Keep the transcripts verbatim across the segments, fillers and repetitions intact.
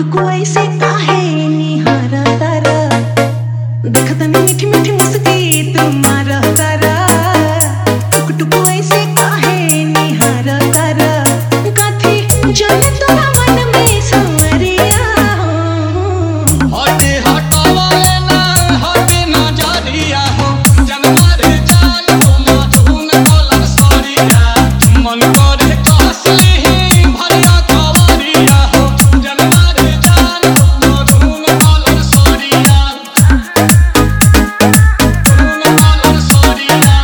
Tuktuk ऐसे काहे निहारा तारा, देखत मीठी मीठी मुस्की तुम्हारा तारा। टुकटुक ऐसे काहे निहारा तारा, काथी जाने तोरा मन में संवरिया हो। हटे हटावाले ना हटे ना जारिया हो, जनमार जान हो मधुन कलर सरिया। मन करे कसली भरिया कवरिया हो, जनमार जान हो मधुन कलर सरिया। मधुन कलर सरिया,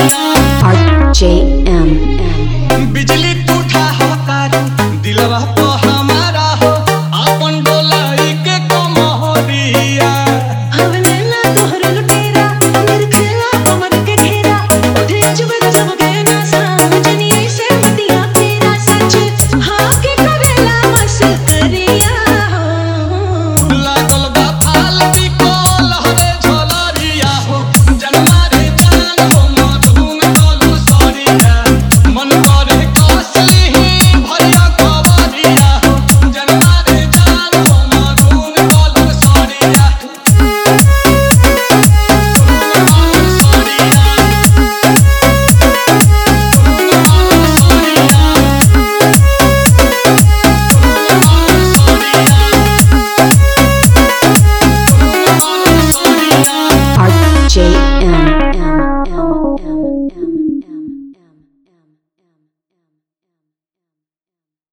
R J M M बिजली टूटा हो तारू दिलवा